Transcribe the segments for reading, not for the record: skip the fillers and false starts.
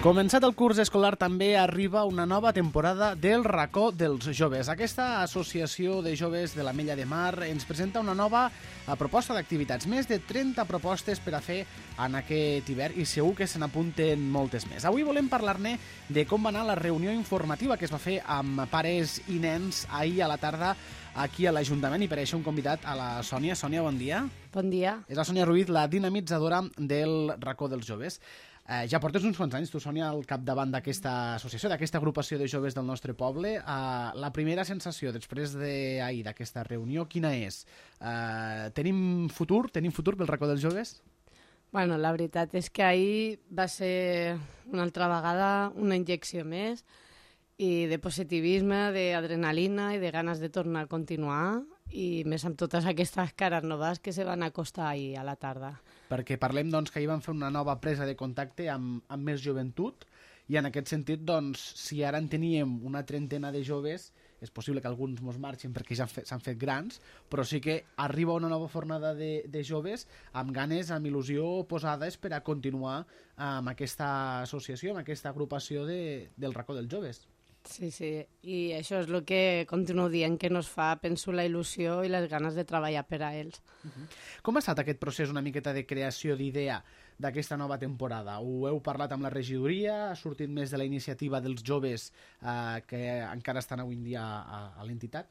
Començat el curs escolar també arriba una nova temporada del Racó dels Joves. Aquesta associació de joves de l'Ametlla de Mar ens presenta una nova proposta d'activitats. Més de 30 propostes per a fer en aquest hivern i segur que se n'apunten moltes més. Avui volem parlar-ne de com va anar la reunió informativa que es va fer amb pares i nens ahir a la tarda aquí a l'Ajuntament i per això hem convidat a la Sònia. Sònia, bon dia. Bon dia. És la Sònia Ruiz, la dinamitzadora del Racó dels Joves. Ja portes uns quants anys, tu, Sònia, al capdavant d'aquesta associació, d'aquesta agrupació de joves del nostre poble. La primera sensació després d'ahir, d'aquesta reunió, quina és? Tenim futur pel Racó dels Joves? Bueno, la veritat és que ahir va ser una altra vegada una injecció més i de positivisme, d'adrenalina i de ganes de tornar a continuar i més amb totes aquestes cares noves que se van acostar ahir a la tarda. Perquè parlem doncs, que ahir van fer una nova presa de contacte amb més joventut i en aquest sentit, doncs, si ara en teníem una trentena de joves, és possible que alguns mos marxin perquè ja s'han fet grans, però sí que arriba una nova fornada de joves amb ganes, amb il·lusió posades per a continuar amb aquesta associació, amb aquesta agrupació del Racó dels Joves. Sí, i això és el que continuo dient que nos fa, penso, la il·lusió i les ganes de treballar per a ells. Com ha estat aquest procés una miqueta de creació d'idea d'aquesta nova temporada? Ho heu parlat amb la regidoria? Ha sortit més de la iniciativa dels joves que encara estan avui en dia a l'entitat?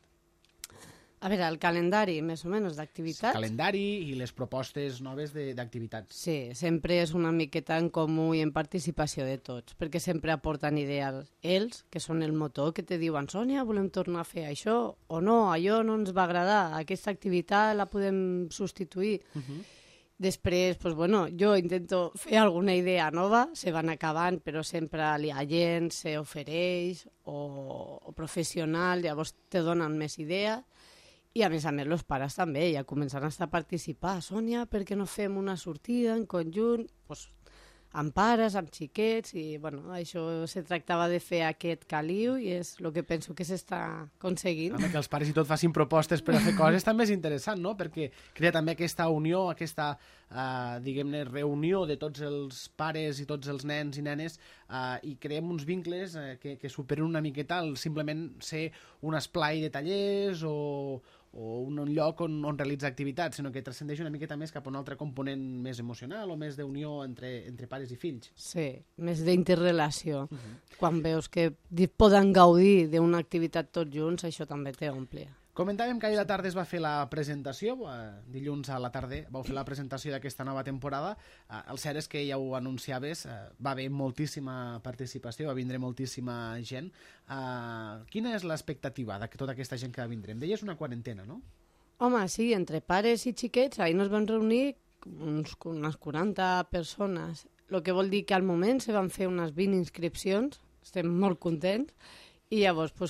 A veure, el calendari, més o menys, d'activitats. El calendari i les propostes noves d'activitats. Sí, sempre és una miqueta en comú i en participació de tots, perquè sempre aporten idees ells, que són el motor, que te diuen, Sònia, volem tornar a fer això, o no, allò no ens va agradar, aquesta activitat la podem substituir. Després, pues, bueno, jo intento fer alguna idea nova, se van acabant, però sempre hi ha gent, se ofereix, o professional, llavors te donen més idees. I a més, els pares també ja començaran a estar a participar. Sònia, per què no fem una sortida en conjunt? Pues, amb pares, amb xiquets, i bueno, això se tractava de fer aquest caliu i és el que penso que s'està aconseguint. Que els pares i tot facin propostes per a fer coses també és interessant, no? Perquè crea també aquesta unió, aquesta, diguem-ne, reunió de tots els pares i tots els nens i nenes i creem uns vincles que superen una miqueta el simplement ser un esplai de tallers o un lloc on realitzar activitats, sinó que transcendeix una miqueta més cap a un altre component més emocional o més d'unió entre pares i fills. Sí, més d'interrelació. Quan veus que poden gaudir d'una activitat tots junts, això també t'omplia. Comentàvem que ahir a la tarda es va fer la presentació, dilluns a la tarda vau fer la presentació d'aquesta nova temporada. El cert és que ja ho anunciaves, va haver moltíssima participació, va vindre moltíssima gent. Quina és l'expectativa de tota aquesta gent que va vindre? Em deies una quarantena, no? Home, sí, entre pares i xiquets, ahir nos van reunir unes 40 persones, el que vol dir que al moment se van fer unes 20 inscripcions, estem molt contents, i llavors pues,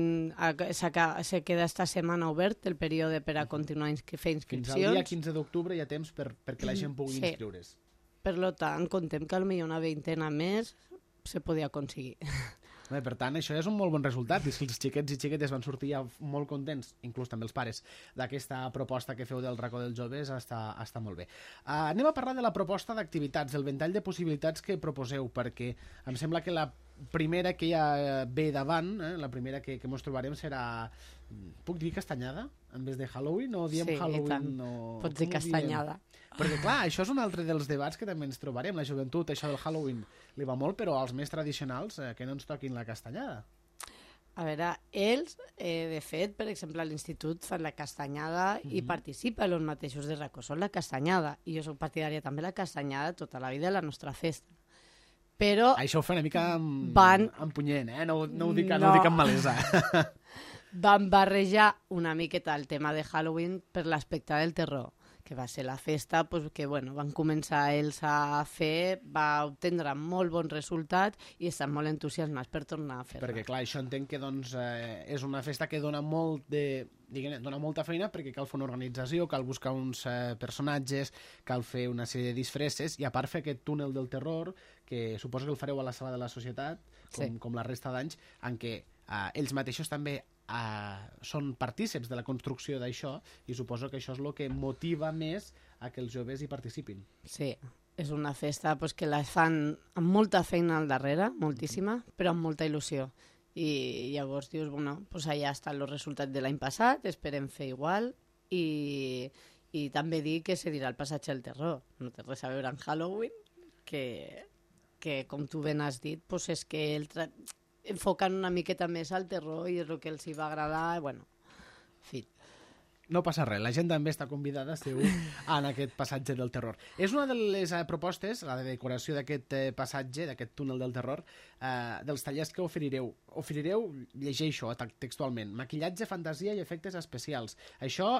se queda esta setmana obert el període per a continuar fer inscripcions. Fins al dia 15 d'octubre hi ha temps perquè la gent pugui inscriure's. Per tant, contem que potser una veintena més se podia aconseguir. Per tant, això és un molt bon resultat i si els xiquets i xiquetes van sortir ja molt contents, inclús també els pares, d'aquesta proposta que feu del Racó dels Joves, està molt bé. Anem a parlar de la proposta d'activitats, del ventall de possibilitats que proposeu, perquè em sembla que la primera que ja ve davant, la primera que ens trobarem serà, puc dir castanyada? En vez de Halloween? O diem Halloween? Pots dir castanyada. Perquè clar, això és un altre dels debats que també ens trobarem. La joventut, això del Halloween li va molt, però als més tradicionals que no ens toquin la castanyada. A veure, ells, de fet, per exemple, a l'institut fan la castanyada i participa en els mateixos de Racó, són la castanyada. I jo soc partidària també de la castanyada tota la vida de la nostra festa. Però això ho fa una mica amb punyent, no ho dic amb malesa. Van barrejar una miqueta el tema de Halloween per l'aspecte del terror, que va ser la festa que van començar ells a fer, va obtindre molt bons resultats i estan molt entusiasmats per tornar a fer-la. Perquè clar, això entenc que és una festa que dona molta feina perquè cal fer una organització, cal buscar uns personatges, cal fer una sèrie de disfresses i a part fer aquest túnel del terror que suposo que el fareu a la Sala de la Societat, com la resta d'anys, en què ells mateixos també són partíceps de la construcció d'això i suposo que això és el que motiva més a que els joves hi participin. Sí, És una festa pues, que la fan amb molta feina al darrere, moltíssima, però amb molta il·lusió. I llavors dius, bueno, pues allà estan els resultats de l'any passat, esperem fer igual, i també dir que se dirà el passatge del terror. No té res a veure amb Halloween, que com tu ben has dit, pues és que enfoquen una miqueta més al terror i és el que els hi va agradar, bueno, en fi. No passa res, la gent també està convidada, segur, en aquest passatge del terror. És una de les propostes, la de decoració d'aquest passatge, d'aquest túnel del terror, dels tallers que oferireu. Oferireu, llegeixo textualment, maquillatge, fantasia i efectes especials. Això...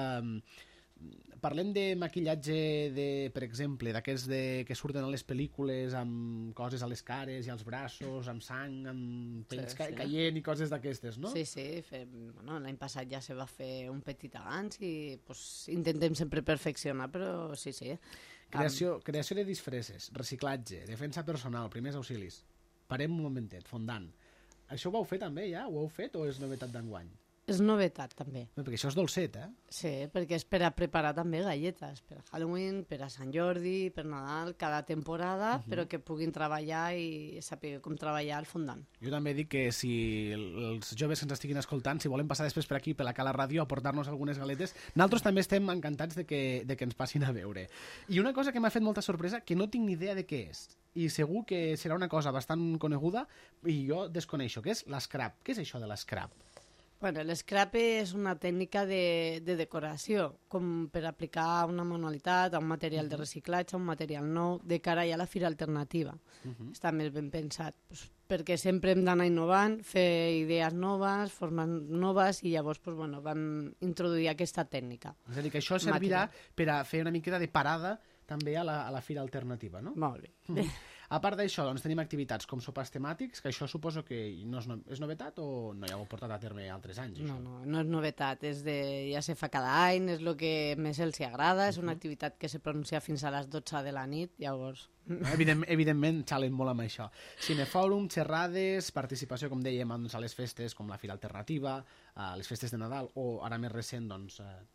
Parlem de maquillatge, per exemple, d'aquests que surten a les pel·lícules amb coses a les cares i als braços, amb sang, amb pells caient i coses d'aquestes, no? Sí, bueno, l'any passat ja se va fer un petit abans i pues, intentem sempre perfeccionar, però sí. Creació de disfresses, reciclatge, defensa personal, primers auxilis. Parem un momentet, fondant. Això ho vau fer també ja? Ho heu fet o és novetat d'enguany? És novetat, també. Perquè això és dolcet, eh? Sí, perquè és per a preparar també galletes, per a Halloween, per a Sant Jordi, per Nadal, cada temporada, però que puguin treballar i saber com treballar al fondant. Jo també dic que si els joves que ens estiguin escoltant, si volen passar després per aquí, per la Cala Ràdio, a portar-nos algunes galetes, nosaltres també estem encantats de que ens passin a veure. I una cosa que m'ha fet molta sorpresa, que no tinc ni idea de què és, i segur que serà una cosa bastant coneguda, i jo desconeixo, que és l'escrap. Què és això de l'escrap? Bueno, l'escrap és una tècnica de decoració, com per aplicar una manualitat, a un material de reciclatge, a un material nou, de cara ja a la fira alternativa. Està més ben pensat, pues, perquè sempre hem d'anar innovant, fer idees noves, formes noves, i llavors pues, bueno, vam introduir aquesta tècnica. És a dir, que això servirà per a fer una miqueta de parada també a la fira alternativa, no? Molt bé. A part d'això, doncs, tenim activitats com sopars temàtics, que això suposo que no és novetat o no ja ho heu portat a terme altres anys? Això? No és novetat, ja se fa cada any, és el que més els agrada, és una activitat que se pronuncia fins a les 12 de la nit, llavors... Evidentment, xalen molt amb això. Cinefòrum, xerrades, participació, com dèiem, doncs, a les festes com la Fira Alternativa, a les festes de Nadal, o ara més recent, doncs,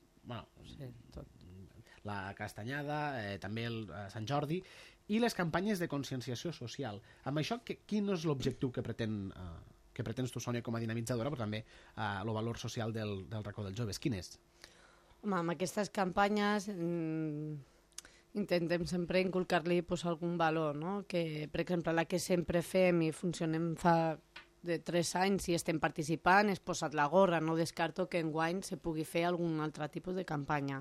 la Castanyada, també el Sant Jordi, i les campanyes de conscienciació social. Amb això, quin és l'objectiu que pretens tu, Sònia, com a dinamitzadora, però també el valor social del racó dels joves? Quin és? Home, amb aquestes campanyes intentem sempre inculcar-li algun valor, no? Que, per exemple, la que sempre fem i funcionem fa de 3 anys i estem participant, és posat la gorra. No descarto que enguany se pugui fer algun altre tipus de campanya.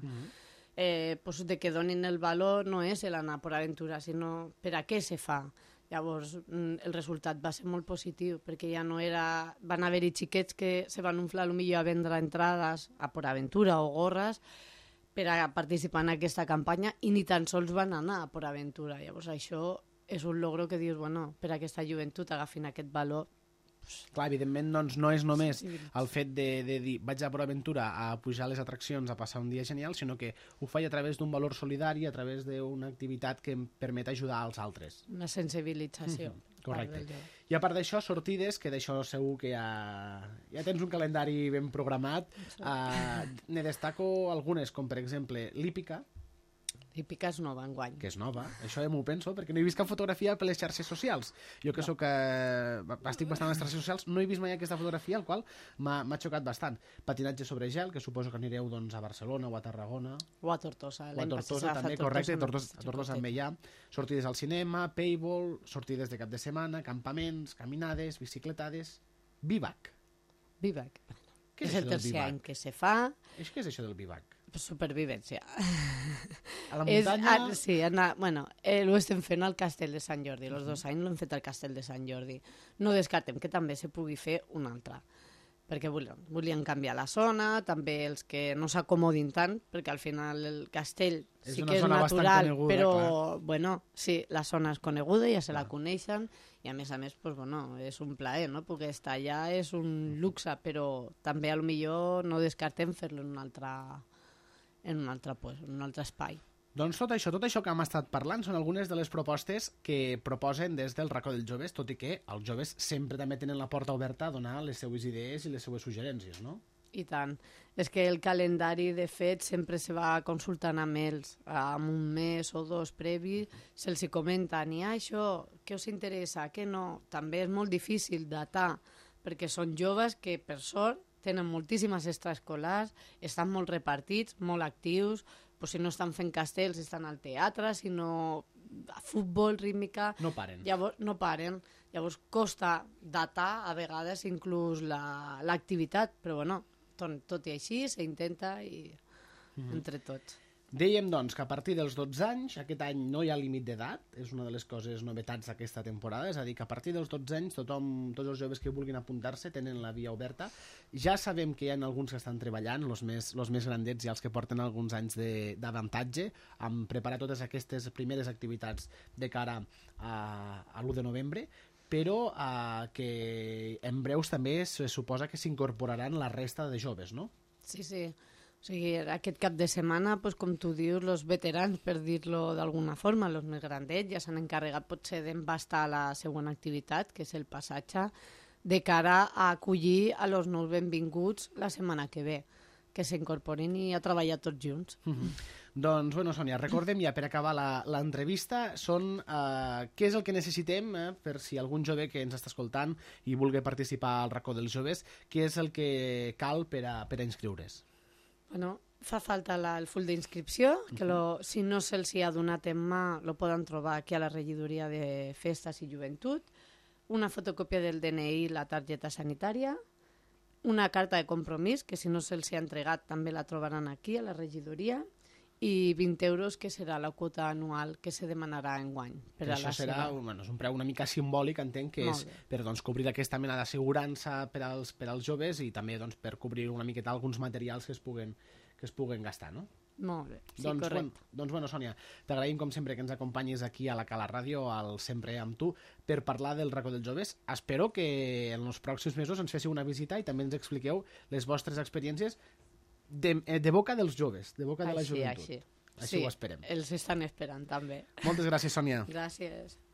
De que donin el valor no és l'anar per aventura, sinó per a què se fa. Llavors, el resultat va ser molt positiu, perquè ja no era... Van haver-hi xiquets que se van inflar potser a vendre entrades a per aventura o gorres per a participar en aquesta campanya i ni tan sols van anar a per aventura. Llavors, això és un logro que dius, bueno, per a aquesta joventut agafin aquest valor. Clar, evidentment, doncs, no és només el fet de dir vaig a ProAventura a pujar les atraccions, a passar un dia genial, sinó que ho faig a través d'un valor solidari, a través d'una activitat que em permet ajudar als altres. Una sensibilització. Correcte. I a part d'això, sortides, que d'això segur que ja tens un calendari ben programat. Ne destaco algunes, com per exemple l'hípica. L'hípica és nova enguany. Que és nova, això ja m'ho penso, perquè no he vist cap fotografia per les xarxes socials. Jo que estic bastant a les xarxes socials, no he vist mai aquesta fotografia, el qual m'ha xocat bastant. Patinatge sobre gel, que suposo que anireu doncs, a Barcelona o a Tarragona. O a Tortosa. O a Tortosa també, correcte, a Tortosa també hi ha. Sortides al cinema, paintball, sortides de cap de setmana, campaments, caminades, bicicletades... Vivac. Vivac. Què és el tercer any que se fa. Què és això del vivac? Supervivència. A la muntanya? Sí, ho estem fent al Castell de Sant Jordi. Els 2 anys l'hem fet al Castell de Sant Jordi. No descartem que també se pugui fer un altre, perquè volien canviar la zona, també els que no s'acomodin tant, perquè al final el castell sí que és natural, coneguda, però bueno, sí, la zona és coneguda, ja se la coneixen, i a més, és un plaer, no? Poder estar allà és un luxe, però també potser no descartem fer-lo en un altre espai. Doncs tot això que hem estat parlant són algunes de les propostes que proposen des del racó dels joves, tot i que els joves sempre també tenen la porta oberta a donar les seues idees i les seues suggerències, no? I tant. És que el calendari, de fet, sempre se va consultant amb ells. Amb un mes o dos previ se'ls comenta, ni això, què us interessa, què no. També és molt difícil datar, perquè són joves que, per sort, tenen moltíssimes extraescolars, estan molt repartits, molt actius, però si no estan fent castells, estan al teatre, si no a futbol, rítmica... No paren. Llavors, no paren. Llavors costa datar, a vegades, inclús l'activitat, però bueno, tot i així s'intenta i entre tots. Dèiem, doncs, que a partir dels 12 anys, aquest any no hi ha límit d'edat, és una de les coses novetats d'aquesta temporada, és a dir, que a partir dels 12 anys tots els joves que vulguin apuntar-se tenen la via oberta. Ja sabem que hi ha alguns que estan treballant, els més grandets i els que porten alguns anys d'avantatge, en preparar totes aquestes primeres activitats de cara a l'1 de novembre, però que en breus també se suposa que s'incorporaran la resta de joves, no? Sí, sí. O sigui, aquest cap de setmana, doncs, com tu dius, els veterans, per dir-lo d'alguna forma, els més grandets, ja s'han encarregat potser d'embastar la següent activitat, que és el passatge, de cara a acollir a los nous benvinguts la setmana que ve, que s'incorporin i a treballar tots junts. Doncs, bueno, Sònia, recordem ja per acabar l'entrevista, què és el que necessitem per si algun jove que ens està escoltant i vulgui participar al racó dels joves, què és el que cal per a inscriure's? Bueno, fa falta el full d'inscripció, que si no se'ls ha donat en mà, lo poden trobar aquí a la regidoria de Festes i Joventut, una fotocòpia del DNI i la targeta sanitària, una carta de compromís, que si no se'ls ha entregat també la trobaran aquí a la regidoria, i 20 euros, que serà la quota anual que se demanarà enguany. Això serà és un preu una mica simbòlic, entenc, que és per cobrir aquesta mena d'assegurança per als joves i també per cobrir una miqueta alguns materials que es puguen gastar, no? Molt bé, sí, correcte. Doncs bueno, Sònia, t'agraïm com sempre que ens acompanyis aquí a la Cala Ràdio, al Sempre amb tu, per parlar del racó dels joves. Espero que en els pròxims mesos ens féssiu una visita i també ens expliqueu les vostres experiències de boca dels joves, de boca de la joventut. Així ho esperem. Els estan esperant també. Moltes gràcies, Sònia. Gràcies.